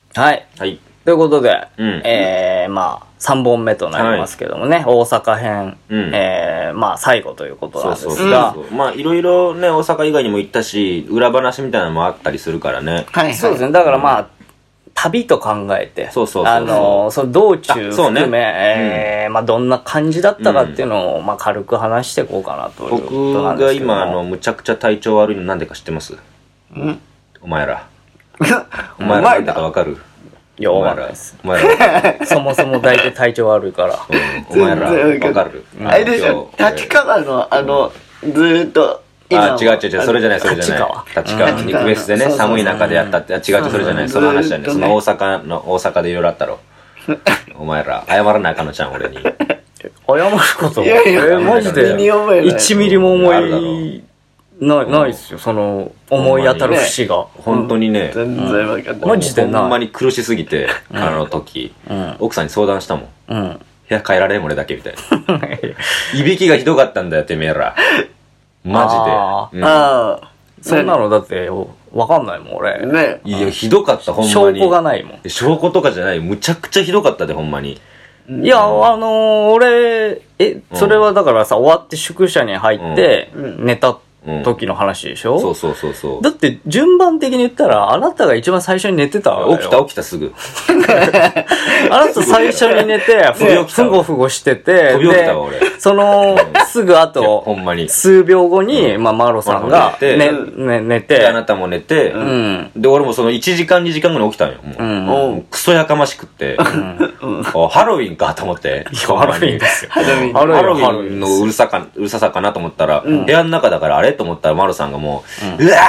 はい。 はい。 ということで、 うんまあ、3本目となりますけどもね、はい、大阪編、まあ、最後ということなんですが。 まあ、いろいろね、大阪以外にも行ったし、裏話みたいなのもあったりするからね。 はい、はい。そうですね。だからまあ、旅と考えて、その道中含め、まあどんな感じだったかっていうのを、まあ軽く話していこうかなということなんですけども。 僕が今むちゃくちゃ体調悪いのなんでか知ってます？お前らなんだかわかる？ いや、わかんないです。そもそも大体体調悪いから。 お前らわかる？ あれでしょ、立川のずーっと違う、それじゃない。立川の肉フェスでね、寒い中でやったって。違う、それじゃない。その話だね。その大阪でいろいろあったろ。お前ら、謝らないかのちゃん、俺に。謝ることマジで、1ミリも思い、ないっすよ。その、思い当たる節が。 本当にね、 全然分かんない。 マジでな。 ほんまに苦しすぎて、あの時、奥さんに相談したもん。部屋帰られん俺だけみたいな。いびきがひどかったんだよ、てめえら。マジで。 そんなのだってわかんないもん俺ね。 いやひどかったほんまに。 証拠がないもん。 証拠とかじゃない、むちゃくちゃひどかったでほんまに。 いや俺それはだからさ、終わって宿舎に入って寝た時の話でしょ。 そうだって順番的に言ったらあなたが一番最初に寝てたわよ。 起きたすぐ。 あなた最初に寝てふごふごしてて、 飛び起きたわ俺。 そのすぐ後ほんまに数秒後にまあマロさんが寝て、 あなたも寝て、で俺もその1時間2時間後に起きたんよ。もうクソやかましくってハロウィンかと思って。 ハロウィンですよ。 ハロウィンのうるささかなと思ったら、部屋の中だからあれと思ったらマロさんがもううわ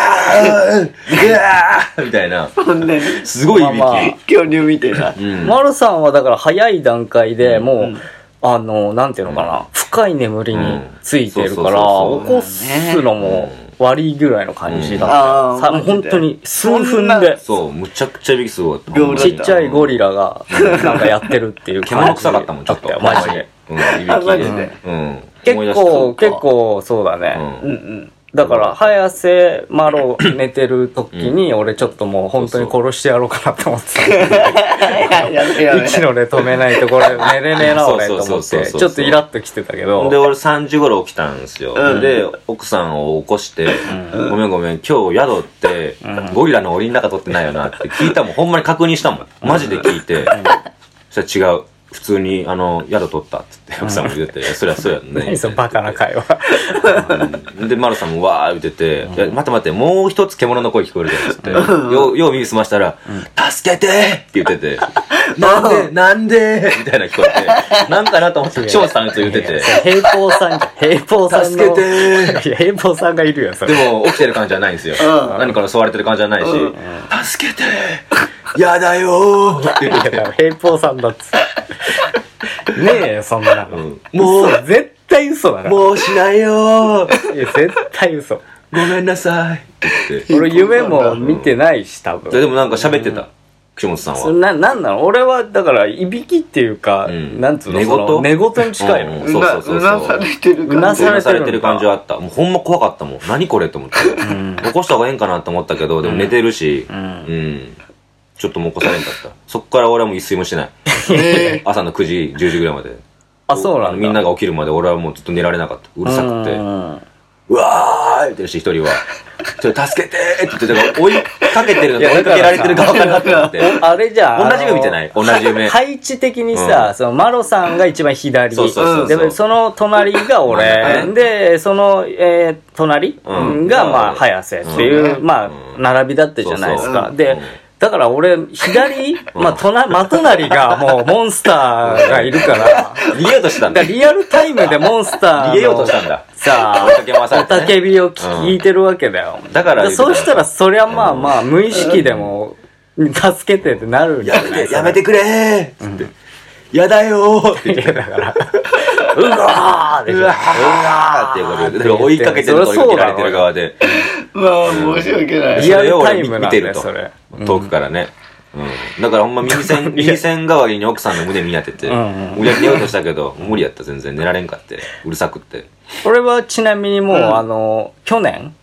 ーみたいな、すごいいびき、 恐竜みたいな。 マロさんはだから早い段階でもうなんていうのかな、深い眠りについてるから起こすのも悪いぐらいの感じだった。本当に数分で、 そうむちゃくちゃいびきすごかった。 ちっちゃいゴリラがなんかやってるっていう獣臭かったもんちょっとマジで。 いびきで結構そうだね。だから早瀬マロ寝てる時に俺ちょっともう本当に殺してやろうかなって思ってた。息の根止めないとこれ寝れねえな俺と思ってちょっとイラッときてたけど、 で俺3時頃起きたんですよ。で奥さんを起こしてごめん今日宿ってゴリラの檻の中取ってないよなって聞いたもん。ほんまに確認したもんマジで聞いて、そしたら違う普通に宿取ったっつって奥さんも言っててそりゃそうやんね。 何そのバカな会話。 でマルさんもわー言ってて、いや待ってもう一つ獣の声聞こえるじゃないっつってよう耳澄ましたら助けてって言っててなんでみたいな聞こえて、なんかなと思って翔さんと言ってて、 平方さん助けていや平方さんがいるよそれ。 でも起きてる感じじゃないんですよ。何から襲われてる感じじゃないし、助けてやだよーって言ってて、 平方さんだっつねえそんなの、 もう絶対嘘だから。 もうしないよー、 いや絶対嘘。 ごめんなさいって言って。 俺夢も見てないし多分。 でもなんか喋ってた岸本さんは。 なんなの俺はだからいびきっていうか、なんつうの寝言に近いの。 うなされてる感じ。うなされてる感じはあった。もうほんま怖かったもん。何これと思って。起こした方がええんかなと思ったけど、でも寝てるし、ちょっともう起こされんかった。そっから俺はもう一睡もしてない。朝の9時、10時ぐらいまで。 あ、そうなんだ。 みんなが起きるまで俺はもうずっと寝られなかった。うるさくて。うわーって言ってるし、一人は。助けてーって言って、だから追いかけてるのと追いかけられてる側かなって思って。あれじゃあ、 同じ夢見てない？同じ夢。 配置的にさ、そのマロさんが一番左。で、その隣が俺。で、その、隣が、まあ、早瀬っていう、まあ、並びだったじゃないですか。で、だから俺、左、まあ、隣がもうモンスターがいるから、 逃げようとしたんだ。 リアルタイムでモンスター逃げようとしたんだ。 さあ、おたけびを聞いてるわけだよ。 だからそうしたら、そりゃまあまあ、無意識でも、助けてってなるじゃないですか。 やめてくれーって。やだよーって言って。 だから、うわーでしょ。うわーっていうことで、追いかけてると追いかけられてる側で。 まあ、申し訳ない。 リアルタイムなんだよ、それ。 遠くからね。だからほんま耳栓代わりに奥さんの胸見当てて、無理やり寝ようとしたけど、無理やった全然寝られんかって、うるさくって。 俺はちなみにもう、去年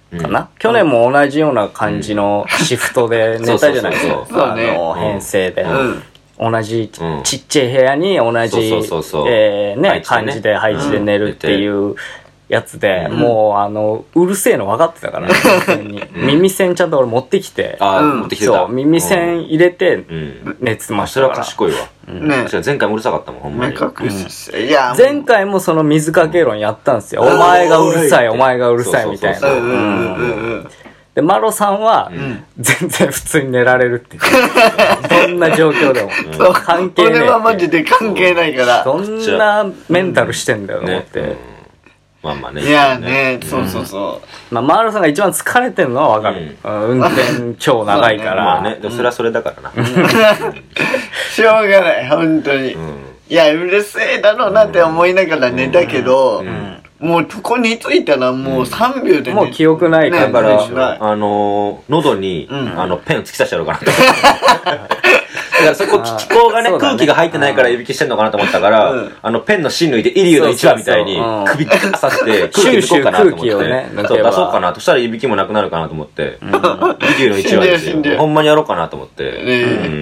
かな、去年も同じような感じのシフトで寝たじゃないですか。編成で。同じちっちゃい部屋に同じ感じで配置で寝るっていうやつで、もううるせえの分かってたから、耳栓ちゃんと俺持ってきて、そう耳栓入れて寝てましたから。 それは賢いわ。前回もうるさかったもん、ほんまに。 前回もその水かけ論やったんですよ。お前がうるさい、お前がうるさいみたいな。でマロさんは全然普通に寝られるってどんな状況でも関係ない。 俺はマジで関係ないから。 どんなメンタルしてんだよと思って。 まあまあね。 いやね、そうそうそう。 まあマロさんが一番疲れてるのはわかる。運転超長いから。 まあね、でもそれはそれだからな。 しょうがない、本当に。いや、うるせえだろうなって思いながら寝たけど、もうここに着いたらもう3秒でもう記憶ないから、喉にペンを突き刺してやろうかなって。だからそこ気候がね、空気が入ってないからいびきしてんのかなと思ったから、ペンの芯抜いてイリューの1話みたいに首刺して空気抜こうかなと思って。出そうかなとしたらいびきもなくなるかなと思って、イリューの1話ですよ。ほんまにやろうかなと思って。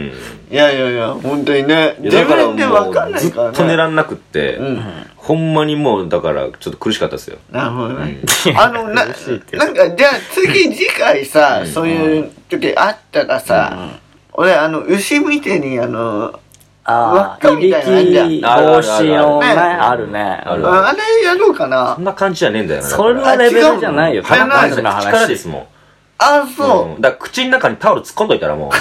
いやいやいや、本当にね。自分で分かんないからね。 ずっと寝らんなくって、ほんまにもうだからちょっと苦しかったですよ。 なるほどね。なんかじゃあ次回さ、そういう時あったらさ、俺牛みてに輪っかみたいなのあんじゃん。 帽子のね、あるね。あれやろうかな。 そんな感じじゃねえんだよね。 そんなレベルじゃないよ。 力ですもん。 あ、そう。 だから口の中にタオル突っ込んどいたらもう、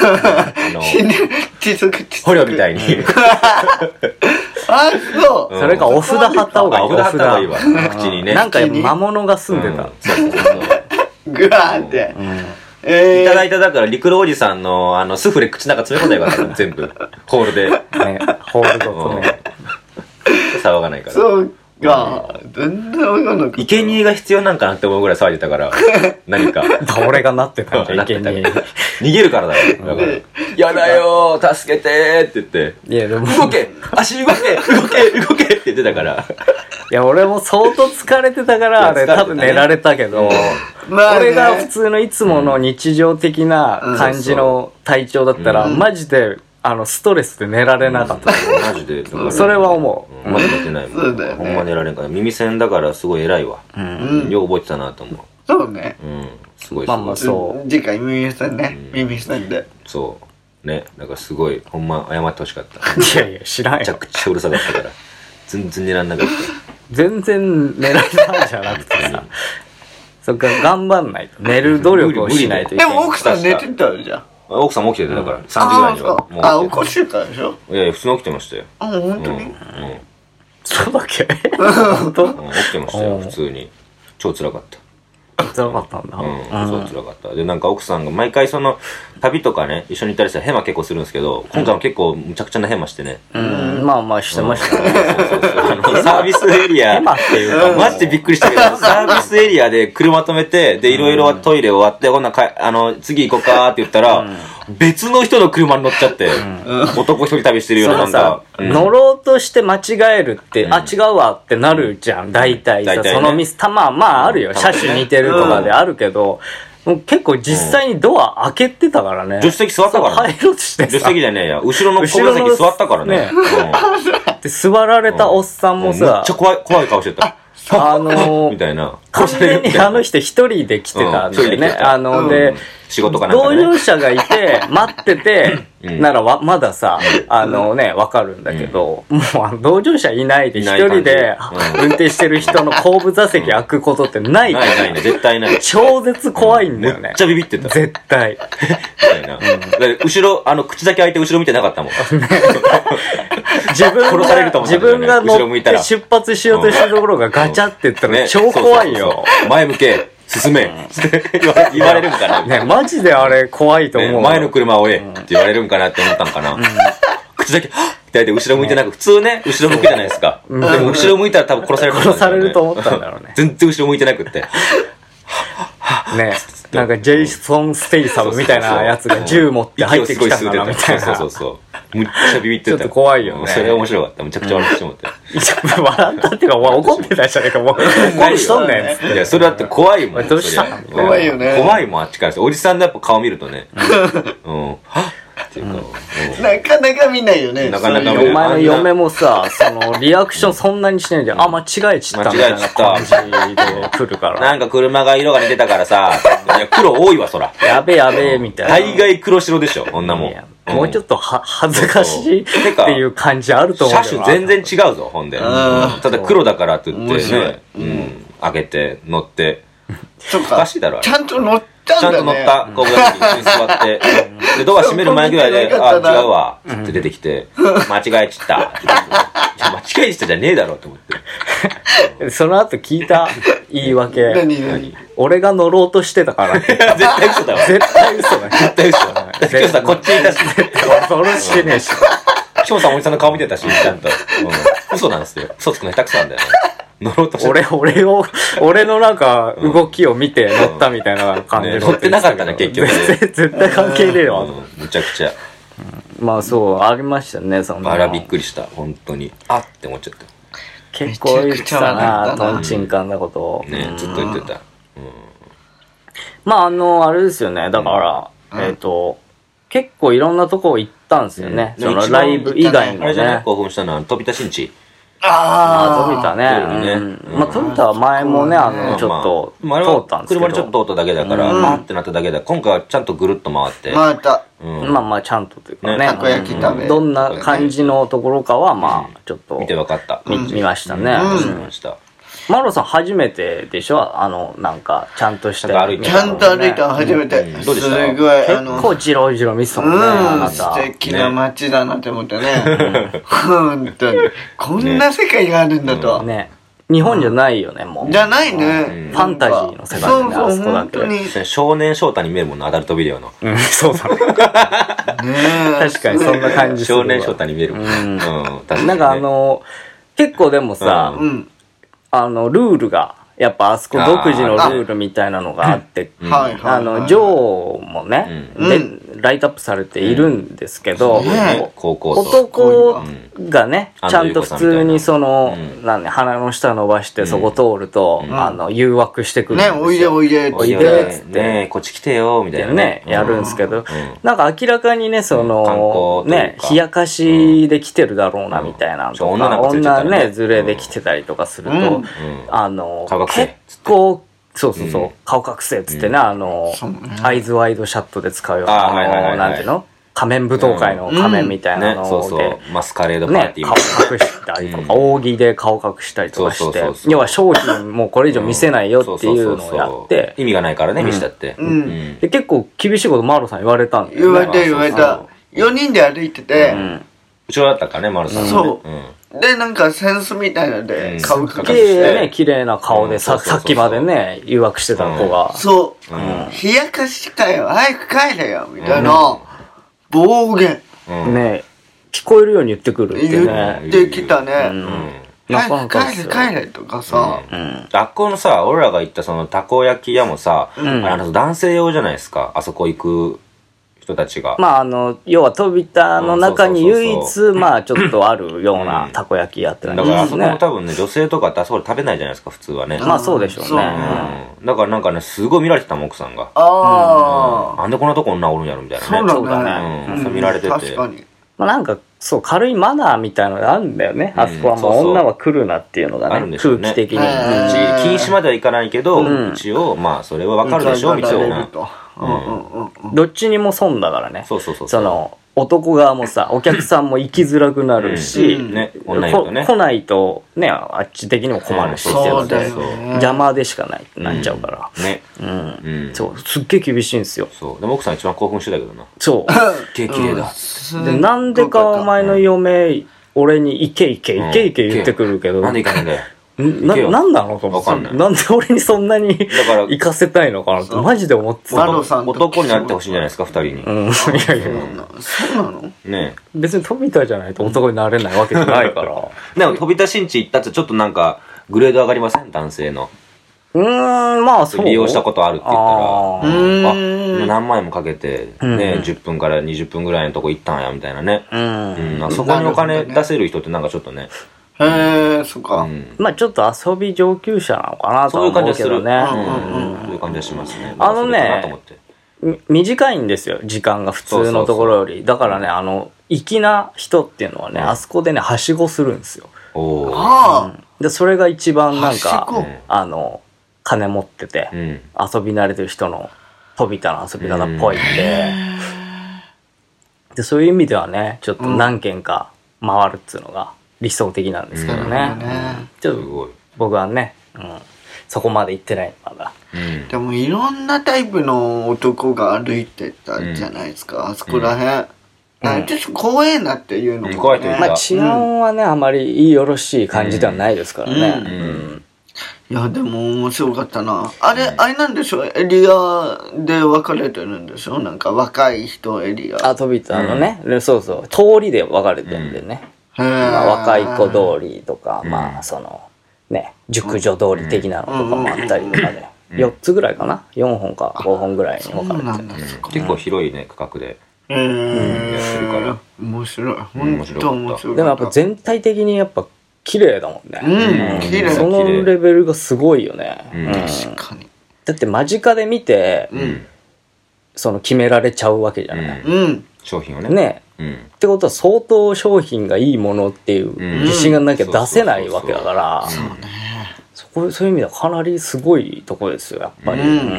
捕虜みたいに。 あ、そう。 それかお札貼った方がいい。 お札貼った方がいいわ。口にね。 なんか魔物が住んでた。 グワーって。 いただいただから陸路おじさんのスフレ口の中詰め込んだよから全部ホールでホールごとね騒がないからそうか全然わかんない生贄が必要なんかなって思うぐらい騒いでたから何か俺がなってたんじゃん生贄逃げるからだよだからやだよ助けてって言っていやでも動け足動けって言ってたからいや俺も相当疲れてたからあれ多分寝られたけど俺が普通のいつもの日常的な感じの体調だったらマジでストレスで寝られなかったマジでそれは思うまだ寝てないもんほんま寝られんから耳栓だからすごい偉いわよう覚えてたなと思うそうねすごいまあまあそう次回耳栓ね耳栓でそうねだからすごいほんま謝ってほしかったいやいや知らんよめちゃくちゃうるさかったから全然寝らんなかった全然寝られたんじゃなくてさそっか頑張んないと寝る努力をしないといけないでも奥さん寝てたじゃん奥さんも起きててだから3時ぐらいには起こしてたでしょいやいや普通に起きてましたよ本当にそうだっけ本当起きてましたよ普通に超辛かった辛かったんだそう辛かったでなんか奥さんが毎回その旅とかね一緒に行ったりしたらヘマ結構するんですけど今回も結構むちゃくちゃなヘマしてねまあまあしてましたねサービスエリアヘマっていうかマジでびっくりしたけどサービスエリアで車止めてでいろいろトイレ終わってほんな次行こうかって言ったら別の人の車に乗っちゃって男一人旅してるようななんか乗ろうとして間違えるってあ違うわってなるじゃん大体さそのミスまああるよ車種似てるとかであるけど結構実際にドア開けてたからね助手席座ったからね入ろうとして助手席じゃねえや後ろの後部座席座ったからねで座られたおっさんもさめっちゃ怖い顔してたみたいな完全に人一人で来てたんだよねで仕事かなんかね同乗者がいて待っててならまださわかるんだけどもう同乗者いないで一人で運転してる人の後部座席開くことってないからない絶対ない超絶怖いんだよねめっちゃビビってた絶対みたいな後ろ口だけ開いて後ろ見てなかったもん自分が乗って出発しようとしたところがガチャって言ったら超怖いよ前向け進めって言われるんかなねマジであれ怖いと思う前の車を追えって言われるんかなって思ったんかな口だけはっって後ろ向いてなく普通ね後ろ向くじゃないですかでも後ろ向いたら多分殺されると思ったんだろうね全然後ろ向いてなくってねなんかジェイソン・ステイサムみたいなやつが銃持って入ってきたんだなみたいなそうむっちゃビビってた。 ちょっと怖いよね。 それ面白かった。むちゃくちゃ笑ってしまって。 笑ったっていうか、怒ってたじゃねえか、もう。何しとんねん。 いや、それだって怖いもん。 どうした怖いよね。 怖いもん、あっちからして。おじさんのやっぱ顔見るとね。うん。はっっていうか。 なかなか見ないよね。 なかなか見ない。 お前の嫁もさ、リアクションそんなにしないじゃん。あ、間違えちったみたいな感じで来るから。 なんか車が色が似てたからさ、いや、黒多いわ、そら。 やべえ、みたいな。 大概黒白でしょ、女もん。 もうちょっと恥ずかしいっていう感じあると思う。 車種全然違うぞ、ほんで。ただ黒だからって言ってね、開けて、乗って。 そっか。 おかしいだろ、 ちゃんと乗ったんだね。 ちゃんと乗った。後部座席に一緒に座って。で、ドア閉める前ぐらいで、あ、違うわ。つって出てきて、間違えちった。間違えちったじゃねえだろ、と思って。 その後聞いた言い訳。 何俺が乗ろうとしてたから。 絶対嘘だわ。 絶対嘘だ。 絶対嘘だ。今日さ、こっちにいたし。 俺してねえし。 今日さんおじさんの顔見てたし、ちゃんと。嘘なんですよ。嘘つくの下手くそなんだよね。乗ろうとして。 俺のなんか動きを見て乗ったみたいな感じで。 乗ってなかったね、結局。 絶対関係ねえわ。 むちゃくちゃ。 まあそう、ありましたね、その。 あらびっくりした、本当に。あって思っちゃった。 結構言ってたな、トンチンカンなことを。 ね、ずっと言ってた。 まああれですよね、だから、結構いろんなとこ行ったんですよね。そのライブ以外のね。 あれじゃない興奮したのは、飛び田新地。 飛びたね。まあ、飛びたは前もね、ちょっと通ったんですけど。 車でちょっと通っただけだから、パーってなっただけだ。今回はちゃんとぐるっと回って。 回った。 まあ、ちゃんとというかね。 たこ焼き食べ。 どんな感じのところかは、まあ、ちょっと。 見て分かった。 見ましたね。 見ました。 マロさん初めてでしょなんか、ちゃんとして。 ちゃんと歩いたの初めて。 どうでした？ すごい、 結構ジロジロ見てたもんね、あなた。 素敵な街だなって思ったね。本当に。こんな世界があるんだと。 ね。日本じゃないよね、もう。 じゃないね。 ファンタジーの世界だね、あそこだけ。 少年翔太に見えるもんな、アダルトビデオの。 そうだね。確かにそんな感じする。 少年翔太に見えるもん。 なんか結構でもさ、ルールが、やっぱあそこ独自のルールみたいなのがあって、ジョーもね、ライトアップされているんですけど、男がね、ちゃんと普通に鼻の下伸ばしてそこ通ると、誘惑してくるんですよ。 ね、おいでおいでおいでっつって。 ね、こっち来てよ、みたいなね。やるんですけど、なんか明らかにね、ね、冷やかしで来てるだろうな、みたいな。女ね、連れで来てたりとかすると、結構、そう、顔隠せっつってね、アイズワイドシャットで使うような、なんていうの仮面舞踏会の仮面みたいなので、 マスカレードパーティー顔隠したりとか、扇で顔隠したりとかして、要は商品もうこれ以上見せないよっていうのをやって、 意味がないからね、見せたって。 で結構厳しいことマロさん言われたんだよね。言われた。4人で歩いてて、 後ろだったかね、マロさん。 そう。で、なんかセンスみたいので、顔隠して。綺麗な顔でさっきまでね、誘惑してた子が。 そう。冷やかしかよ、早く帰れよ、みたいな。暴言。 ね聞こえるように言ってくるってね。 言ってきたね。 早く帰れとかさ。 学校のさ、俺らが行ったそのたこ焼き屋もさ、男性用じゃないですか、あそこ行く人たちが。 まあ要は飛び田の中に唯一、まあちょっとあるようなたこ焼き屋ってだからあそこも多分ね、女性とかってあそこで食べないじゃないですか、普通はね。 まあそうでしょうね。 だからなんかね、すごい見られてたもん、奥さんが。なんでこんなとこ女おるんやろみたいなね。 そうだね。 そう見られてて。 確かに。 まあなんか、そう、軽いマナーみたいなのがあるんだよね。あそこはもう女は来るなっていうのがね、空気的に。 禁止まではいかないけど、一応、まあそれはわかるでしょ、みたいな。 どっちにも損だからね。 そう。 男側もさ、お客さんも行きづらくなるし、来ないとね、あっち的にも困るし、邪魔でしかないってなっちゃうから。 ね。 そう、すっげえ厳しいんですよ。 そう。でも奥さん一番興奮してたけどな。 そう。 すっげえ綺麗だ。 で、なんでかお前の嫁、俺にイケイケ言ってくるけど。 なんで行かないんだよ。 なんなのと思って。なんで俺にそんなに行かせたいのかなってマジで思ってた。 男になってほしいんじゃないですか、二人に。 いやそうなのね別に飛び田じゃないと男になれないわけじゃないから。 でも飛び田新地行ったってちょっとなんかグレード上がりません、男性の。 まあそう。 利用したことあるって言ったら、何万円もかけて、ね、10分から20分ぐらいのとこ行ったんや、みたいなね。そこにお金出せる人ってなんかちょっとね。 へえ、そっか。 まあちょっと遊び上級者なのかなと思うけどね。 そういう感じがしますね。 短いんですよ、時間が普通のところより。だからね、粋な人っていうのはね、あそこでね、はしごするんですよ。で、それが一番なんか、金持ってて、遊び慣れてる人の飛びたの遊び方っぽいんで、そういう意味ではね、ちょっと何軒か回るっつうのが理想的なんですけどね。ちょっと僕はね、そこまで行ってないまだ。 でもいろんなタイプの男が歩いてたじゃないですか、あそこら辺。ちょっと怖えなっていうのも、ね。 まあ治安はね、あまりよろしい感じではないですからね。 いや、でも面白かったな。あれなんでしょう、エリアで分かれてるんでしょ、なんか若い人エリア。 飛びたのね、そうそう、通りで分かれてるんでね。若い子通りとか、まあその、ね、熟女通り的なのとかもあったりとかね。4つぐらいかな ?4 本か5本ぐらいに分かれてる。 結構広いね、区画で。 やってるから。面白い。本当面白い。 でもやっぱ全体的にやっぱ綺麗だもんね。 綺麗。 そのレベルがすごいよね。 確かに。 だって間近で見て、その決められちゃうわけじゃない。 商品をね。 ね。ってことは相当商品がいいものっていう自信がなきゃ出せないわけだから、そういう意味ではかなりすごいとこですよ、やっぱり。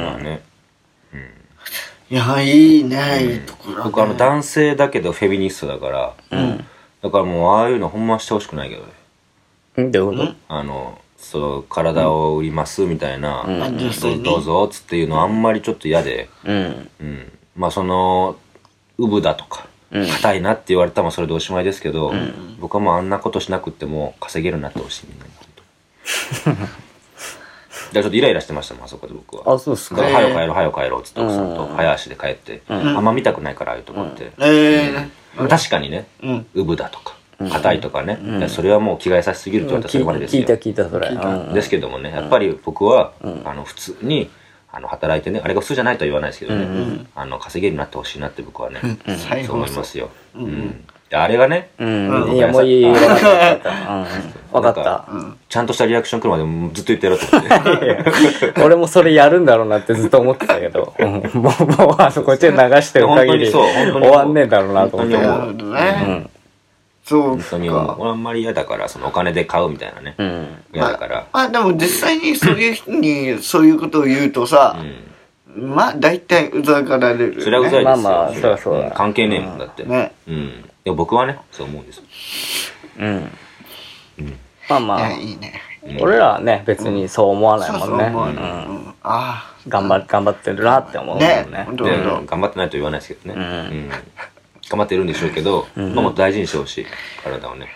いや、いいね、いいところ。 僕男性だけどフェミニストだから、だからもうああいうのほんましてほしくないけどね。 どういうこと？ その体を売りますみたいな、どうぞっつっていうのあんまりちょっと嫌で、まあそのウブだとか硬いなって言われたらそれでおしまいですけど、僕はもうあんなことしなくっても稼げるなってほしいみんなに。ちょっとイライラしてましたもん、あそこで僕は。 そうっすか。 早く帰ろうっつって奥さんと早足で帰って、あんま見たくないからああいうとこって。確かにね、ウブだとか硬いとかね、それはもう着替えさせすぎるって言われたらそれまでですよ。 聞いたそれ。 ですけどもね、やっぱり僕は普通に働いてね、あれが普通じゃないとは言わないですけどね、稼げるようになってほしいなって僕はね、そう思いますよ。あれがね、 いやもういい、分かった。 ちゃんとしたリアクション来るまでずっと言ってやろうと思って。 俺もそれやるんだろうなってずっと思ってたけど、もうこっちで流してる限り終わんねえだろうなと思って。 なるほどね。そうか。 本当に俺あんまり嫌だから、そのお金で買うみたいなね。嫌だから。 まあでも実際にそういう人にそういうことを言うとさ、まあ大体うざがられる。 それはうざいですよ。 まあそりゃそうだ。 関係ねえもんだって。 ね。 でも僕はね、そう思うんです。 まあまあ、 いいね。 俺らはね、別にそう思わないもんね。頑張ってるなって思うもんね。 頑張ってないと言わないですけどね。頑張ってるんでしょうけど、もっと大事にしてほしい、体をね。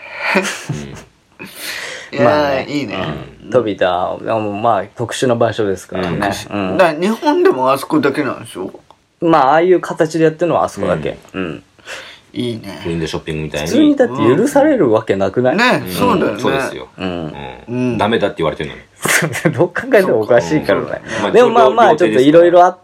まあいいね。 飛びた、まあ特殊な場所ですからね。だから日本でもあそこだけなんでしょ？ まあああいう形でやってるのはあそこだけ。 いいね。 ウィンドウショッピングみたいに。 普通にだって許されるわけなくない？ ね、そうだよね。 そうですよ。ダメだって言われてるのに。 どう考えてもおかしいからね。でもまあちょっといろいろあって、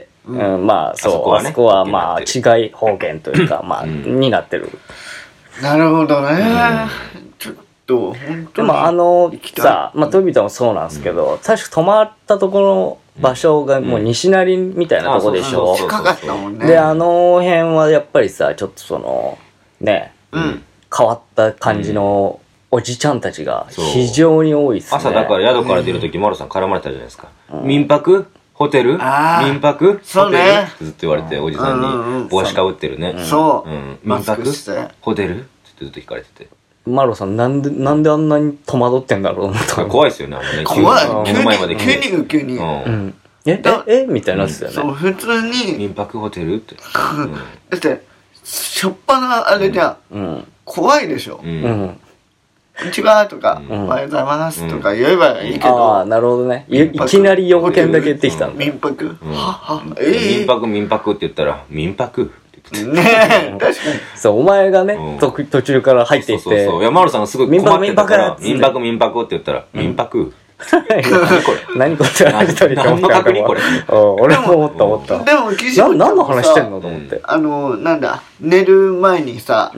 まあそう、あそこはまあ違い方言というか、まあになってる。 なるほどね。ちょっと、本当に。 でもさ、まあ飛びたもそうなんですけど、確か泊まったところ、場所がもう西成みたいなとこでしょ。 近かったもんね。 で、辺はやっぱりさ、ちょっとその、ね、変わった感じのおじちゃんたちが非常に多いっすね。 朝だから宿から出るとき、マロさん絡まれたじゃないですか。民泊ホテル民泊そうね。 ずっと言われて、おじさんに帽子かぶってるね。 そう。 民泊ホテルってずっと聞かれてて。 マロさんなんであんなに戸惑ってんだろう思った怖いですよね、 怖い。急に。 みたいなやつだよね。 そう、普通に。 民泊ホテルって。 だって、しょっぱなあれじゃん。怖いでしょ。こんにちはとか、おはようございますとか言えばいいけど。 ああ、なるほどね。いきなり要件だけ言ってきたんだ。 民泊民泊って言ったら、民泊ねえ、確かに。 そう、お前がね、途中から入っていって。 そう。山丸さんがすごい困ってたから、民泊って言ったら、民泊何これって話したりと思ったけど。俺も思った。 でも、岸本何の話してんのと思って。 なんだ、寝る前にさ、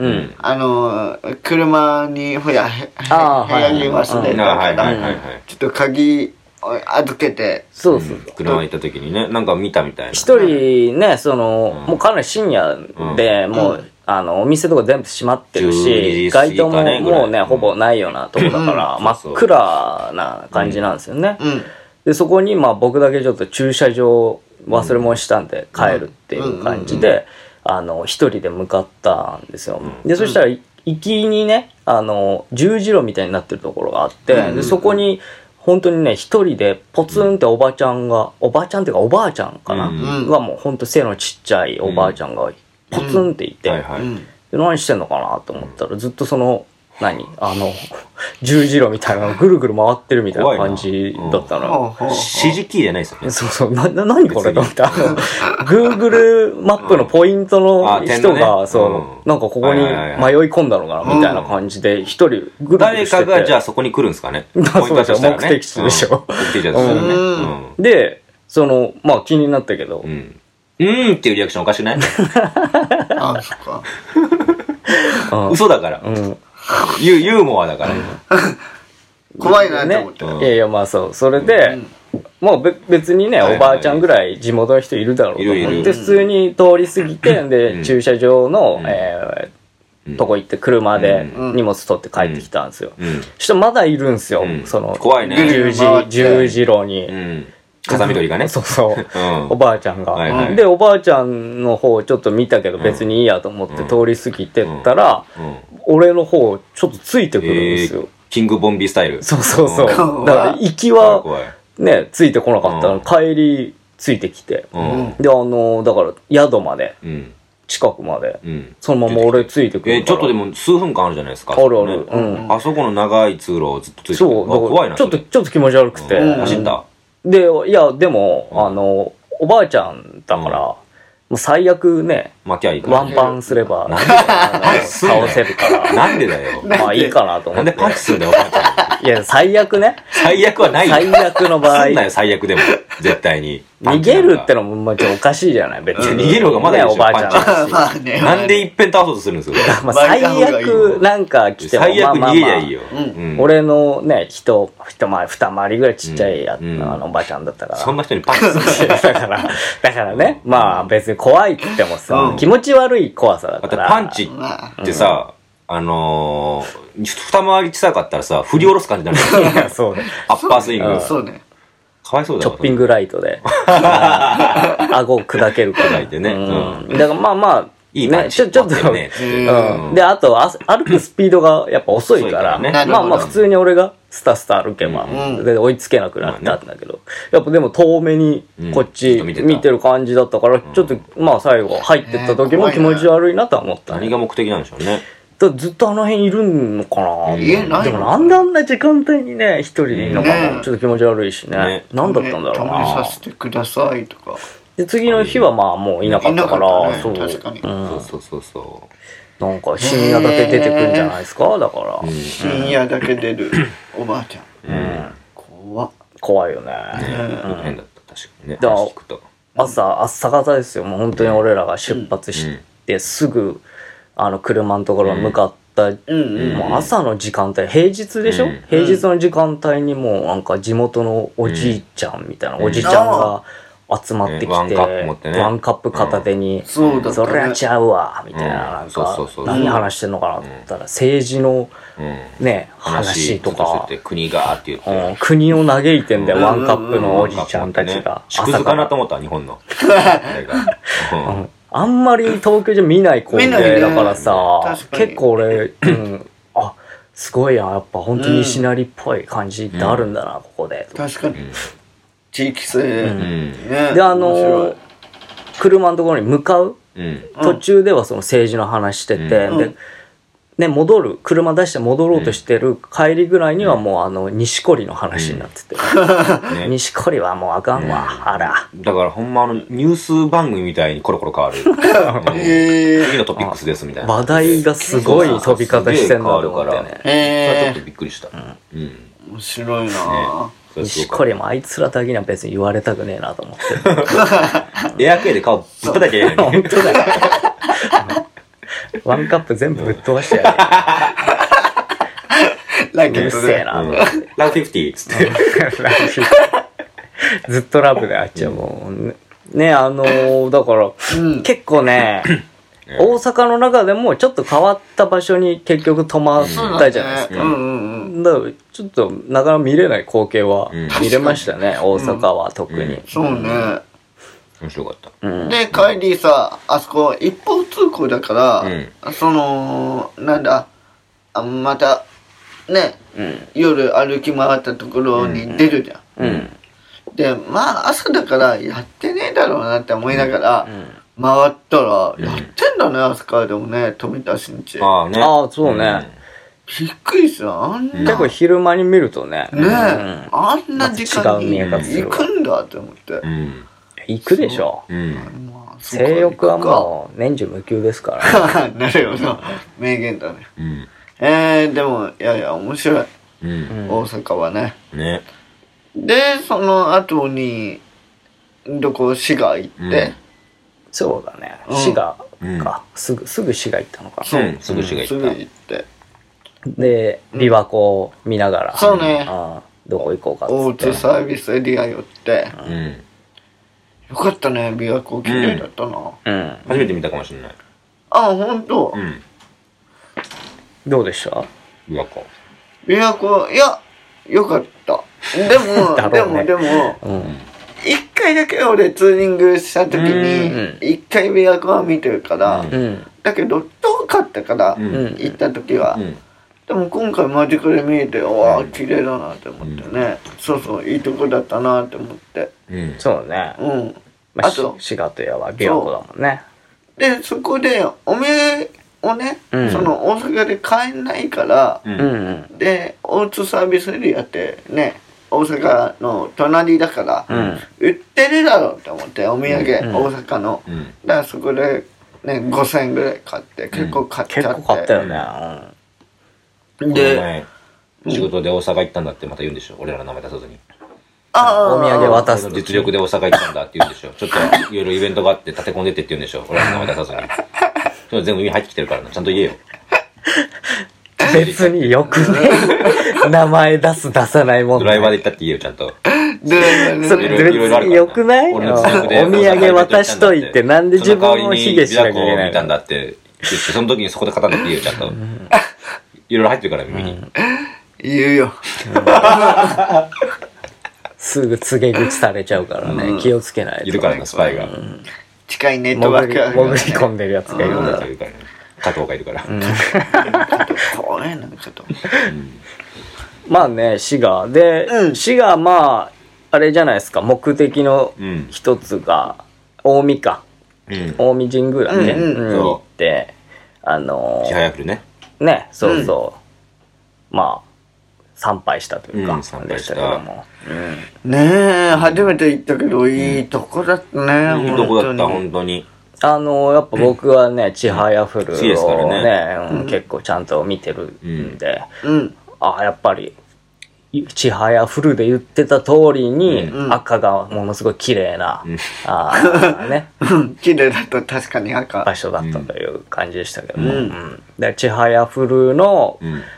車に、ほら、部屋にいますね。だから、ちょっと鍵、預けて。 そうそう。 車行った時にね、なんか見たみたいな。 一人ね、もうかなり深夜で、もう、お店とか全部閉まってるし、街灯ももうね、ほぼないようなとこだから、真っ暗な感じなんですよね。で、そこに、まあ僕だけちょっと駐車場忘れ物したんで帰るっていう感じで、一人で向かったんですよ。で、そしたら、行きにね、十字路みたいになってるところがあって、で、そこに、本当にね、一人でポツンっておばちゃんが、おばちゃんっていうかおばあちゃんかな、がもう本当背のちっちゃいおばあちゃんがポツンっていて、で何してんのかなと思ったら、ずっと十字路みたいなのぐるぐる回ってるみたいな感じだったの。 指示キーじゃないですよね。 そうそう、何これと思って、Google マップのポイントの人が、なんかここに迷い込んだのかなみたいな感じで、一人ぐるぐるしてて。 誰かがじゃあそこに来るんですかね。 そうですよ、目的地でしょ。 目的地ですよね。 で、まあ気になったけど、 っていうリアクションおかしくない？ あ、そっか。 嘘だから。ユーモアだから。 怖いなって思って。 いやまあそう。それで、もう別にね、おばあちゃんぐらい地元の人いるだろうと思って、普通に通り過ぎて、で、駐車場の、とこ行って車で荷物取って帰ってきたんですよ。そしたらまだいるんですよ。 怖いね。 十字路に。 風緑がね。 そうそう。おばあちゃんが。で、おばあちゃんの方ちょっと見たけど別にいいやと思って通り過ぎてったら、俺の方ちょっとついてくるんですよ。 キングボンビースタイル。 そうそうそう。だから行きはね、ついてこなかったの帰りついてきて。で、だから宿まで、近くまで、そのまま俺ついてくる。 ちょっとでも数分間あるじゃないですか。 あるある。 あそこの長い通路をずっとついてくる。 そう、怖いな。ちょっと気持ち悪くて。 走った。 で、いや、でも、おばあちゃんだから、もう最悪ね、ワンパンすれば、倒せるから。 なんでだよ。 まあいいかなと思って。 なんでパンチするんだよ、おばあちゃん。 いや、最悪ね。 最悪はないよ。 最悪の場合。 すんなよ、最悪でも。絶対に。 逃げるってのも、まあおかしいじゃない、別に。 逃げる方がまだいいでしょ、 おばあちゃん。 なんで一遍倒そうとするんですか？ まあ最悪なんか来ても、 最悪逃げりゃいいよ。 俺のね、二回りぐらいちっちゃいおばあちゃんだったから。 そんな人にパンチする。 だからね、まあ別に怖いって言ってもさ、気持ち悪い怖さだから。 パンチってさ、二回り小さかったらさ、振り下ろす感じになる。 そうね。 アッパースイング。 そうね。 かわいそうだよ。 チョッピングライトで。顎を砕けるくらいでね。 だからまあまあ、 いいね。 ちょっと、で、あと、歩くスピードがやっぱ遅いから、まあまあ普通に俺がスタスタ歩けば、で追いつけなくなったんだけど、やっぱでも遠目にこっち見てる感じだったから、ちょっとまあ最後入ってった時も気持ち悪いなとは思った。 何が目的なんでしょうね。 ずっとあの辺いるのかな。 でもなんであんな時間帯にね、一人でいるのかな。ちょっと気持ち悪いしね。何だったんだろうな。 試させてくださいとか。 で、次の日はまあもういなかったから、そう。 確かに。 そう。なんか深夜だけ出てくるんじゃないですか、だから。 深夜だけ出るおばあちゃん。 怖いよね。 変だった、確かにね。 朝方ですよ。もう本当に俺らが出発してすぐ、車のところに向かった、もう朝の時間帯、平日でしょ、平日の時間帯にもうなんか地元のおじいちゃんみたいな、おじちゃんが集まってきて、ワンカップ片手に、そりゃちゃうわ、みたいな、なんか、何話してんのかなと思ったら、政治のね、話とか、 国がって言って。 国を嘆いてんだよ、ワンカップのおじちゃんたちが。 祝福かなと思った、日本の。 あんまり東京じゃ見ない光景だからさ、結構俺、すごいやっぱ本当に西成っぽい感じってあるんだな、ここで。 確かに。地域性。 で、車のところに向かう途中ではその政治の話してて、で、ね、車出して戻ろうとしてる帰りぐらいにはもう西堀の話になってて。西堀はもうあかんわ、あら。 だからほんまニュース番組みたいにコロコロ変わる。次のトピックスですみたいな。 話題がすごい飛び方してんだと思ってね。 それちょっとびっくりした。 面白いな錦織もあいつらだけには別に言われたくねえなと思ってエアケイで顔ぶっ叩きゃいいのに。 本当だよワンカップ全部ぶっ飛ばしてやラケるうるットで。 せえなと思ってラブ50っつって。 ずっとラブであっちゃうもうねだから、結構ね大阪の中でもちょっと変わった場所に結局泊まったじゃないですか。だからちょっとなかなか見れない光景は見れましたね、大阪は特に。 そうね。 面白かった。 で、帰りさ、あそこ一方通行だから、なんだ、また、ね、夜歩き回ったところに出るじゃん。で、まあ朝だからやってねえだろうなって思いながら、回ったら、やってんだね、朝からでもね、富田新地。 ああね。 ああ、そうね。 びっくりした、あんな。 結構昼間に見るとね。 ねえ、あんな時間に行くんだって思って。 行くでしょ。性欲はもう年中無休ですから。 なるほど。名言だね。でも、いやいや、面白い。大阪はね。 ね。 で、その後に、滋賀行って。 そうだね。滋賀か。すぐ滋賀行ったのか。 そう、すぐ滋賀行った。 すぐ行って。 で、琵琶湖を見ながら。 そうね。 どこ行こうかっつって。 大津サービスエリア寄って。よかったね、琵琶湖綺麗だったな。 初めて見たかもしれない。 あ、ほんと。 どうでした琵琶湖。 琵琶湖、いや、よかった。でも、一回だけ俺ツーリングした時に、一回琵琶湖は見てるから、だけど遠かったから、行った時は。でも今回間近で見えて、わあ、綺麗だなって思ってね。そうそう、いいとこだったなって思って。 そうね。あと、滋賀といえば琵琶湖だもんね。 で、そこでお土産をね、その大阪で買えないから、で、大津サービスエリアってね、大阪の隣だから、売ってるだろうと思って、お土産、大阪の。だからそこでね、5000円ぐらい買って、結構買っちゃって。 結構買ったよね。 で、仕事で大阪行ったんだってまた言うんでしょ、俺らの名前出さずに。 お土産渡す。 実力で大阪行ったんだって言うんでしょ。ちょっといろいろイベントがあって立て込んでってって言うんでしょ、俺らの名前出さずに。それ全部意味入ってきてるからな、ちゃんと言えよ。 別によくね。名前出す出さないもん。 ドライバーで行ったって言えよ、ちゃんと。 それ別によくない？お土産渡しといて、なんで自分を卑下しなきゃいけないの？ 琵琶湖を見たんだって言って、その時にそこで語ったって言えよ、ちゃんと。いろいろ入ってるから、耳に。 言うよ。 すぐ告げ口されちゃうからね、気をつけないと。 いるからな、スパイが。 近いネットワークが潜り込んでるやつがいるから。 加藤がいるから。 怖いな、ちょっと。 まあね、滋賀。で、滋賀まあ、あれじゃないですか、目的の一つが、近江か。近江神宮だっけ行って、 ちはやふるね。 ね、そうそう。まあ、参拝したというか、でしたけども。 ねえ、初めて行ったけど、いいとこだったね。 いいとこだった、本当に。 やっぱ僕はね、ちはやふるをね、結構ちゃんと見てるんで、やっぱり、ちはやふるで言ってた通りに、赤がものすごい綺麗な、ね。 綺麗だった、確かに赤。 場所だったという感じでしたけども。で、ちはやふるの、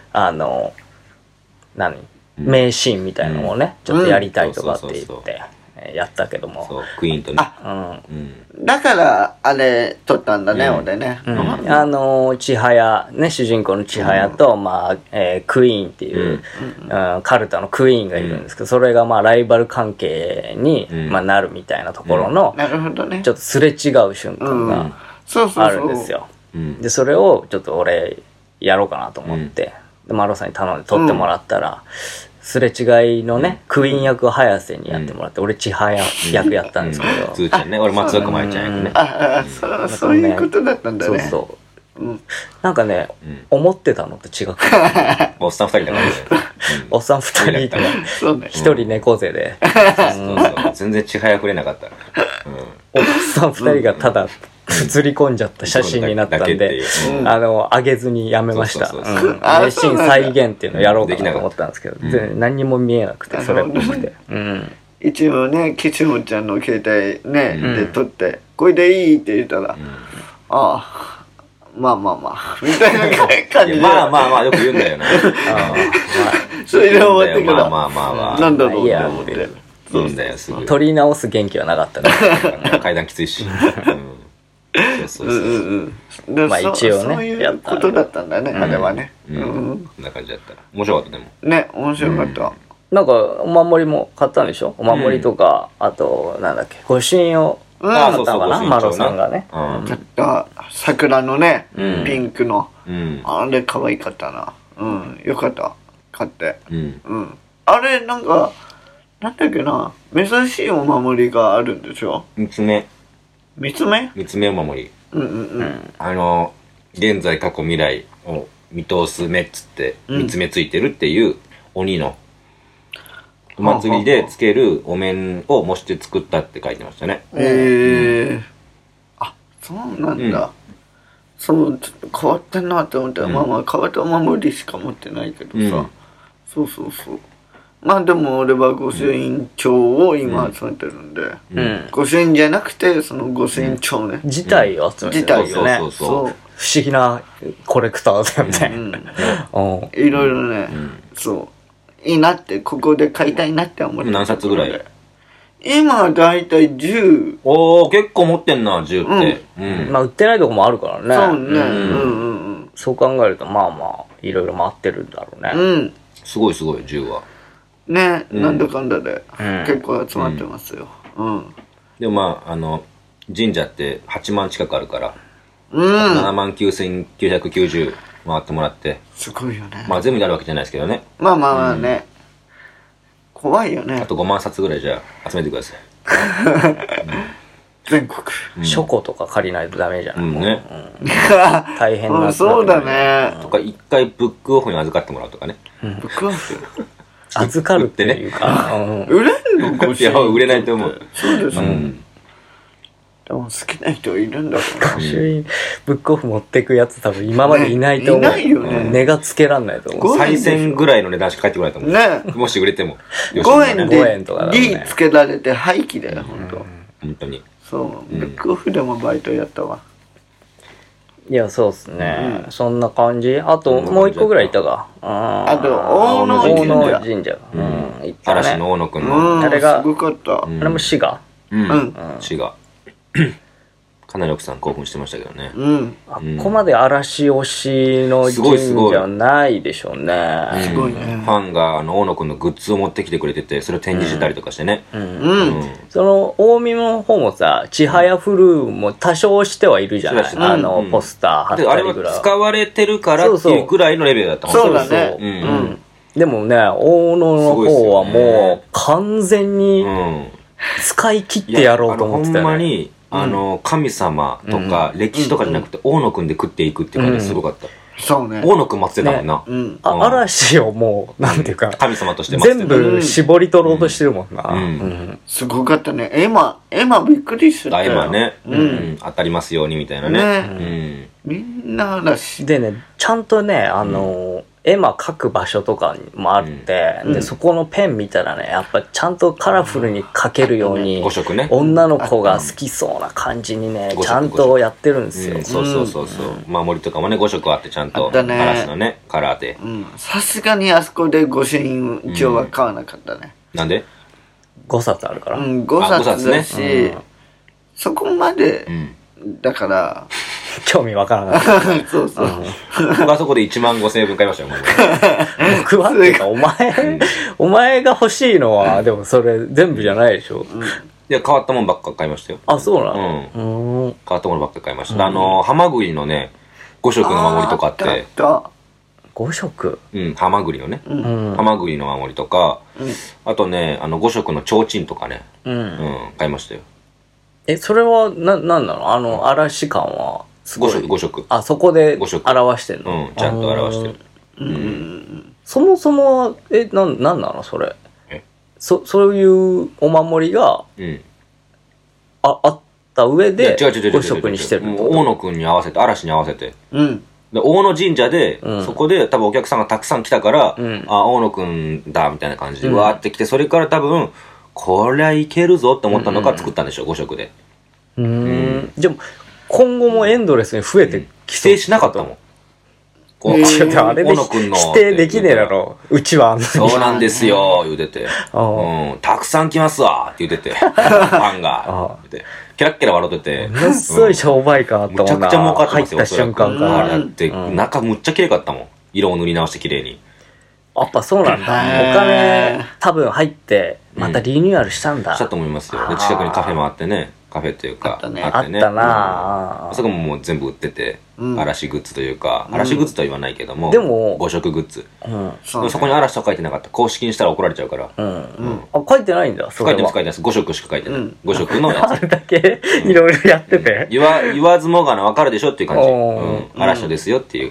名シーンみたいなのをね、ちょっとやりたいとかって言って、やったけども。 そう、クイーンとね。 だから、あれ、撮ったんだね、俺ね。 ちはや、ね、主人公のちはやと、まあ、クイーンっていう、カルタのクイーンがいるんですけど、それがまあ、ライバル関係に、まあ、なるみたいなところの、 なるほどね。 ちょっとすれ違う瞬間があるんですよ。で、それをちょっと俺、やろうかなと思って、マロさんに頼んで撮ってもらったら、すれ違いのね、クイーン役を早瀬にやってもらって、俺ちはや役やったんですけど。 つーちゃんね、俺松岡茉優ちゃん役ね。 そういうことだったんだね。 そう。なんかね、思ってたのと違くて。 おっさん二人だからね。 おっさん二人で、一人猫背で。 全然ちはやふれなかった。 おっさん二人がただ写り込んじゃった写真になったんで、あげずにやめました。名シーン再現っていうのをやろうかなと思ったんですけど、何にも見えなくて、それっぽくて。 一応ね、岸本ちゃんの携帯ね、で撮って、これでいいって言ったら、ああ、まあまあまあ、みたいな感じで。 まあまあまあ、よく言うんだよな。 それで終わってから、 まあまあまあ。 なんだろうって思って。 そうだよ、すぐ。 取り直す元気はなかったね。 階段きついし。そうまあ一応ね。 そういうことだったんだね、あれはね。 こんな感じだったら。面白かったでも。 ね、面白かった。 なんか、お守りも買ったんでしょ？お守りとか、あと、なんだっけ、御朱印を買ったのかな？マロさんがね。 買った。桜のね、ピンクの。あれ可愛かったな。よかった。買って。あれ、なんか、なんだっけな、珍しいお守りがあるんでしょ？ 三つ目。 三つ目？ 三つ目お守り。現在、過去、未来を見通す目っつって、三つ目ついてるっていう鬼の、お祭りでつけるお面を模して作ったって書いてましたね。 あ、そうなんだ。そう、ちょっと変わってんなって思ったら、まあまあ変わったお守りしか持ってないけどさ。そうそうそう。まあでも俺は御朱印帳を今集めてるんで、御朱印じゃなくてその御朱印帳ね、 自体を集めてる。 自体をね、 そう不思議なコレクターだよね。 いろいろね、そういいなって、ここで買いたいなって思って。 何冊ぐらい？ 今だいたい10。 おー、結構持ってんな、10って。 まあ売ってないとこもあるからね。 そうね。 そう考えるとまあまあいろいろ回ってるんだろうね。 すごいすごい、10は。 ね、なんだかんだで結構集まってますよ。 でもまあ、神社って8万近くあるから、7万9990回ってもらって。 すごいよね。 まあ全部になるわけじゃないですけどね。 まあまあまあね。怖いよね。 あと5万冊ぐらいじゃあ集めてください。 全国。 書庫とか借りないとダメじゃん。 ね。 大変な。 そうだね。 とか一回ブックオフに預かってもらうとかね。 ブックオフ預かるっていうか。 売れんの？ いや、売れないと思う。 そうですね。でも好きな人いるんだろうな。 御朱印ブックオフ持ってくやつ多分今までいないと思う。 いないよね。 値がつけらんないと思う。 再銭ぐらいの値段しか返ってこないと思う。 ね。 もし売れても。 5円で D つけられて廃棄だよ、 本当に。 そう、ブックオフでもバイトやったわ。 いや、そうっすね。そんな感じ。あと、もう一個ぐらいいたか。 あと、大野神社。 嵐の大野くんの。 あれが、すごかった。あれも滋賀？ 滋賀。かなり奥さん興奮してましたけどね。 あっこまで嵐推しの神社ないでしょうね。 すごいね。 ファンが大野くんのグッズを持ってきてくれてて、それを展示してたりとかしてね。 その近江の方もさ、ちはやふるも多少してはいるじゃない。ポスター貼ったりぐらい。 あれは使われてるからっていうぐらいのレベルだった。 そうだね。 でもね、大野の方はもう完全に使い切ってやろうと思ってたよね。 ほんまに神様とか歴史とかじゃなくて大野くんで食っていくっていう感じですごかった。 そうね。 大野くん待ってたもんな。 嵐をもう、なんていうか、 神様として待ってた。 全部絞り取ろうとしてるもんな。 すごかったね。エマびっくりしたよ。 エマね。当たりますようにみたいなね。 みんな嵐。 でね、ちゃんとね、絵馬描く場所とかもあって、でそこのペン見たらね、やっぱちゃんとカラフルに描けるように、女の子が好きそうな感じにね、ちゃんとやってるんですよ。 そう守りとかもね、5色あってちゃんと嵐のねカラーで。 さすがにあそこで御朱印帳は買わなかったね。 なんで ？5冊あるから。 5冊だし、そこまでだから興味わからない。 そうそう。 僕はそこで15000円分買いましたよ。 僕はっていうか、お前が欲しいのは、でもそれ全部じゃないでしょ。 いや、変わったもんばっか買いましたよ。 あ、そうなの？ 変わったものばっか買いました。ハマグリのね、5色の守りとかあって。 5色？ ハマグリのね。ハマグリの守りとか、あとね、5色の提灯とかね、買いましたよ。 それは、なんなの？嵐感は。 5色。 あ、そこで表してんの？ ちゃんと表してる。 そもそも、なんなのそれ。そういうお守りが、あった上で違う 5色にしてる。 大野くんに合わせて、嵐に合わせて。 うん。 で大野神社で、そこで多分お客さんがたくさん来たから、大野くんだみたいな感じでわーって来て、それから多分こりゃいけるぞって思ったのが作ったんでしょ、5色で。 でも今後もエンドレスに増えて規制しなかったもん。 あれで否定できねえだろ、うちは。 そうなんですよ言うてて、たくさん来ますわって言ってて、ファンがキャラッキャラ笑ってて、 ものすごい商売感あったもんな。 むちゃくちゃ儲かってますよ、 入った瞬間から。 だって中むっちゃ綺麗かったもん、色を塗り直して綺麗に。 やっぱそうなんだ。お金多分入ってまたリニューアルしたんだ。 したと思いますよ。で近くにカフェもあってね、カフェっていうかあってね、あそこももう全部売ってて、嵐グッズというか、嵐グッズとは言わないけども、 でも 5色グッズ、そこに嵐と書いてなかった。公式にしたら怒られちゃうから。 書いてないんだ。 書いてます、書いてます。5色しか書いてない。5色のやつ。 あれだけいろいろやってて、 言わずもがな分かるでしょっていう感じ。嵐ですよっていう。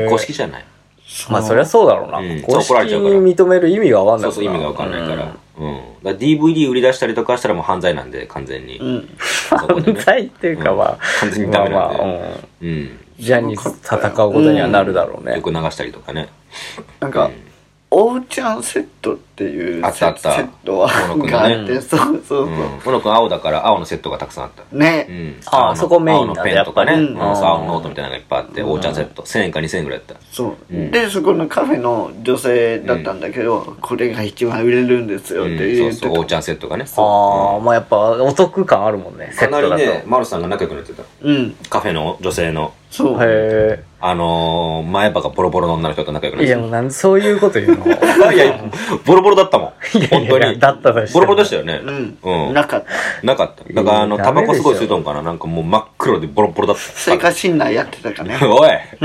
公式じゃない。 まあそりゃそうだろうな。公式に認める意味が分かんない。 そうそう、意味が分かんないから。だ DVD 売り出したりとかしたらもう犯罪なんで、完全に。 犯罪っていうかまあ完全にダメなんで、ジャニーズ戦うことにはなるだろうね。 よく流したりとかね。 なんかおうちゃんセットっていうセットがあって、そうそう小野くん青だから青のセットがたくさんあったね。 そこメインなんだ。 青のペンとかね、青のノートみたいなのがいっぱいあって、おうちゃんセット1000円か2000円ぐらいやった。 そうで、そこのカフェの女性だったんだけど、これが一番売れるんですよって言ってた。 おうちゃんセットがね。 まあやっぱお得感あるもんね、セットだと。 かなりね、マルさんが仲良くなってた。カフェの女性の。 そう。 へえ。 前歯がボロボロの女の人と仲良くなってた。 いやもうなんでそういうこと言うの。 いやボロボロだったもん。本当に。 だったとしてボロボロでしたよね。 なかった。 なかった。だからタバコすごい吸うとんかな。なんかもう真っ黒でボロボロだった。 生活診断やってたかね。 おい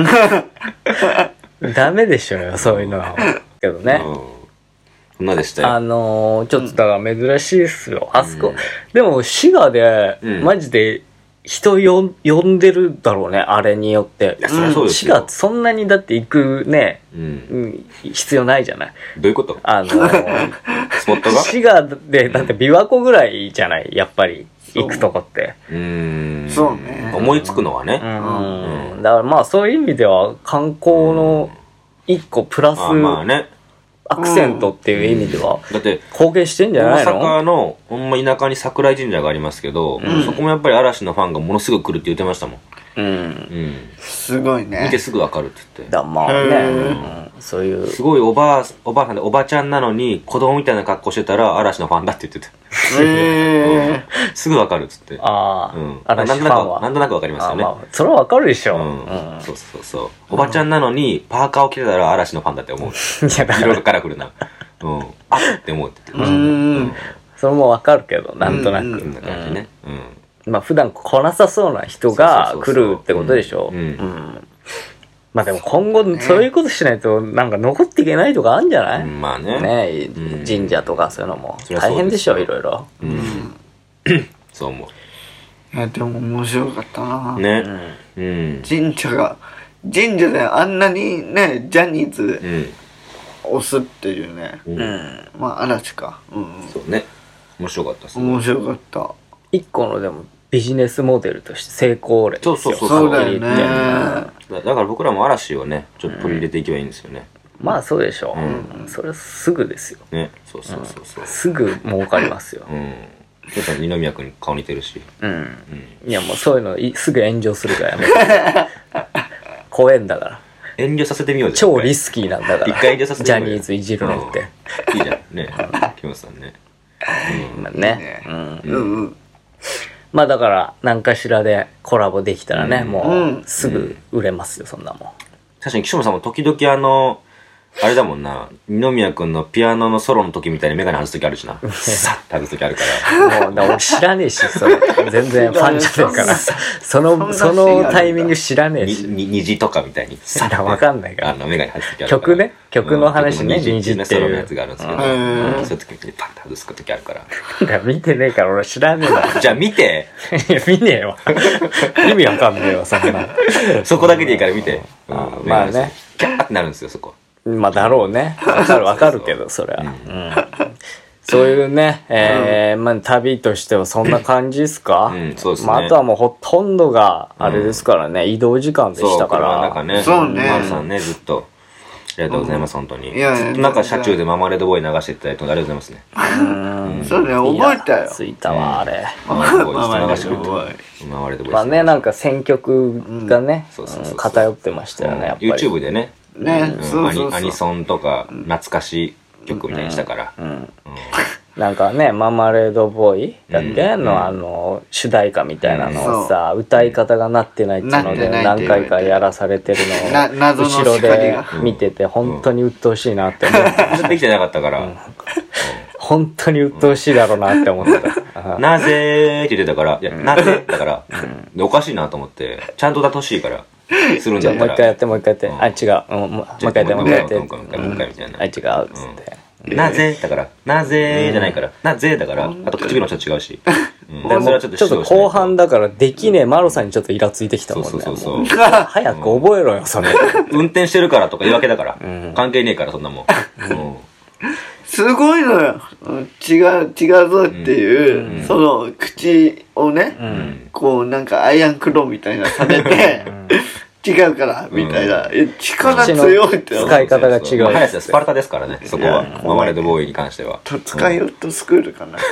ダメでしょよ、そういうのは。けどね。 そんなでしたよ。 ちょっとだから珍しいっすよ。あそこ。でも滋賀で、マジで、人呼んでるだろうね、あれによって。滋賀そんなにだって行くね、必要ないじゃない。 どういうこと？スポットが？ 滋賀でだって琵琶湖ぐらいじゃない、やっぱり行くとこって。 そうね。 思いつくのはね。 だからまあそういう意味では観光の一個プラス。まあね。アクセントっていう意味ではだって貢献してんじゃないの？ 大阪のほんま田舎に桜井神社がありますけど、そこもやっぱり嵐のファンがものすごく来るって言ってましたもん。 すごいね。 見てすぐ分かるって言って。 まあね、そういうすごいおばあさんでおばちゃんなのに子供みたいな格好してたら嵐のファンだって言ってた。すぐ分かるっつって。 嵐ファンはなんとなく分かりますよね。 それは分かるでしょ。 そうそうそう。おばちゃんなのにパーカーを着てたら嵐のファンだって思う。色がカラフルな。あって思うって言ってました。 それも分かるけど、なんとなく。 そんな感じね。 まあ普段来なさそうな人が来るってことでしょ。まあでも今後そういうことしないとなんか残っていけないとかあるんじゃない？ まあね。 神社とかそういうのも大変でしょ、いろいろ。 そう思う。 いやでも面白かったな。 ね。 神社であんなにねジャニーズ押すっていうね。まあ嵐か。 そうね。面白かったです。 面白かった。 一個のでもビジネスモデルとして成功例ですよ。 そうだよね。 だから僕らも嵐をねちょっと取り入れていけばいいんですよね。 まあそうでしょう。それはすぐですよ。 ね。そう。 すぐ儲かりますよ。 ちょっと二宮君に顔似てるし。 いやもうそういうのすぐ炎上するからやめて。怖えんだから。 遠慮させてみようぜ。 超リスキーなんだから。 一回遠慮させてみよう。 ジャニーズいじるのって。 いいじゃんね。木本さんね。 まあだから何かしらでコラボできたらね、もうすぐ売れますよ、そんなもん。 確かに岸本さんも時々あれだもんな、二宮君のピアノのソロの時みたいにメガネ外す時あるしな。さっと外す時あるから。 もう俺知らねえし、それ。全然ファンじゃねえから。そのタイミング知らねえし。 虹とかみたいに。 さっわかんないから。 メガネ外す時あるから。 曲ね。曲の話ね、虹っていう。 ソロのやつがあるんですけど、そういう時にパッと外す時あるから。 見てねえから俺知らねえな。 じゃあ見て。 いや、見ねえわ。意味わかんねえわ、そんな。 そこだけでいいから見て。 まあね。 キャーってなるんですよ、そこ。 まあだろうね。わかるけど、そりゃ。 そういうね、まあ旅としてはそんな感じですか？ そうですね。 まああとはもうほとんどがあれですからね、移動時間でしたから。 そう、なんかね。 そうね。 マルさんね、ずっと。ありがとうございます、本当に。 いやずっとなんか車中でママレードボーイ流していただいてありがとうございますね。 そうね、覚えたよ。 ついたわ、あれ。 ママレードボーイ流してくれて。ママレードボーイ。 まあね、なんか選曲がね、偏ってましたよね、やっぱり。 YouTube でね。 ね、 アニソンとか懐かしい曲みたいにしたから。 なんかね、ママレードボーイだっけの主題歌みたいなのをさ、歌い方がなってないっていうので何回かやらされてるのを後ろで見てて本当に鬱陶しいなって思ってできてなかったから本当に鬱陶しいだろうなって思ってた。 なぜーって言ってたから、いや、なぜだから、おかしいなと思って、ちゃんと歌ってほしいから、するんだったら。 もう一回やって、もう一回やって。あ、違う。もう一回やって、もう一回やって。 もう一回みたいな。 あ、違う。つって。 なぜだから、なぜじゃないから、なぜだから、あと唇もちょっと違うし。 でもちょっと後半だからできねえマロさんにちょっとイラついてきたもんね。 そう。 早く覚えろよ、それ。 運転してるからとか言い訳だから。関係ねえから、そんなもん。 すごいのよ。違うぞっていう、その口をね、こうなんかアイアンクローみたいなされて、違うから、みたいな。力強いって使い方が違う。 早瀬スパルタですからね、そこは。ママレードボーイに関しては。 使いよっとスクールかな。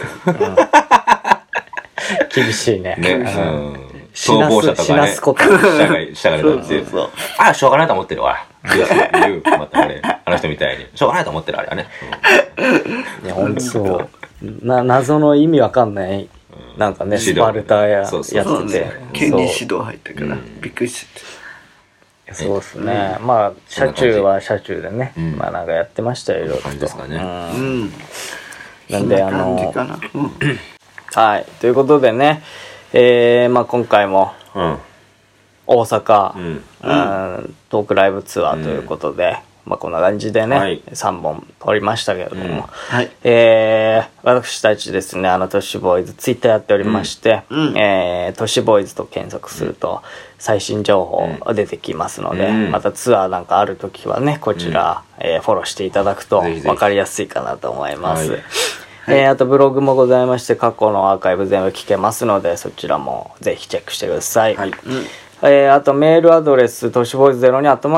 厳しいね。 逃亡者とかね。下が出て、ああ、しょうがないと思ってるわ。言う。またあれ、あの人みたいに。しょうがないと思ってるあれはね。 いや、ほんとそう。謎の意味わかんない。なんかね、スパルタやってて。 急に指導入ったから、びっくりしてて。 そうですね。まあ、車中は車中でね。まあなんかやってましたよ、いろいろと。 感じですかね。 なんで、はい。ということでね、まあ今回も、大阪、トークライブツアーということで、まあこんな感じでね、3本撮りましたけれども、私たちですね、都市ボーイズ、ツイッターやっておりまして、都市ボーイズと検索すると、最新情報出てきますので、またツアーなんかあるときはね、こちら、フォローしていただくと分かりやすいかなと思います。あとブログもございまして、過去のアーカイブ全部聞けますので、そちらもぜひチェックしてください。あとメールアドレス、都市ボーイズ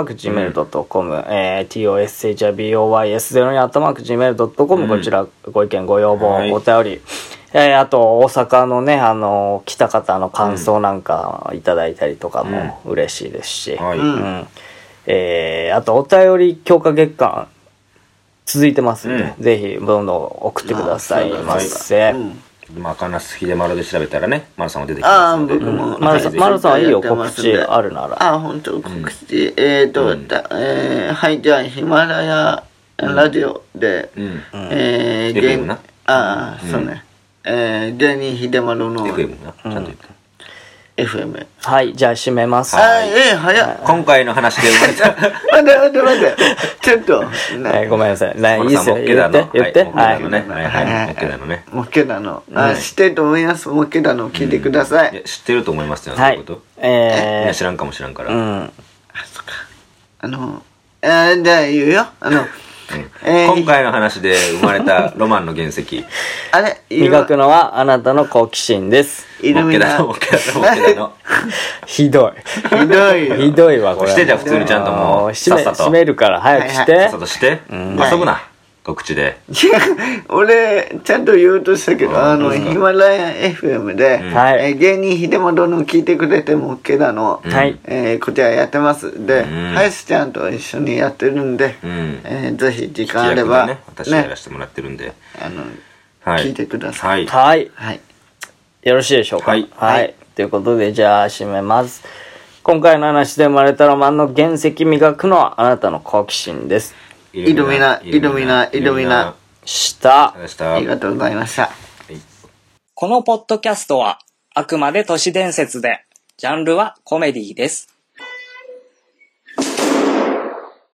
02@gmail.com、toshboys02@gmail.com、こちらご意見、ご要望、お便り、あと大阪のね、来た方の感想なんかいただいたりとかも嬉しいですし、あとお便り強化月間続いてますんで、ぜひどんどん送ってくださいませ。 まあ、金須秀丸で調べたらね、丸さんが出てきますので。 僕も。丸さんはいいよ、告知あるなら。 本当告知。はい、じゃあ、ヒマラヤラジオで、 FM な。 そうね。芸人秀丸の FM な。ちゃんと言って。 FM。 はい、じゃあ締めます。 早っ。 今回の話で生まれた。 待って。ちょっと。 ごめんなさい。いいですよ。言って。 はい。モッケだのね。 モッケだの。知ってると思います。モッケだの聞いてください。 知ってると思いますよ。そういうこと。みんな知らんかもしらんから。 そっか。じゃあ言うよ。 今回の話で生まれたロマンの原石。 磨くのはあなたの好奇心です。 モッケだの。 ひどいわ、これ。 してじゃあ普通にちゃんともう、 閉めるから早くして。 さっさとして。遊ぶな。告知で。 俺、ちゃんと言おうとしたけど、ヒマラヤ FM で、芸人秀丸の聞いてくれても OK だの、こちらやってます。で、林ちゃんと一緒にやってるんで、ぜひ時間あれば、 私やらせてもらってるんで、 聞いてください。 はい。よろしいでしょうか。はい。ということで、じゃあ締めます。今回の話で生まれたロマンの原石磨くのはあなたの好奇心です。 イルミナした。 ありがとうございました。 このポッドキャストはあくまで都市伝説で、ジャンルはコメディです。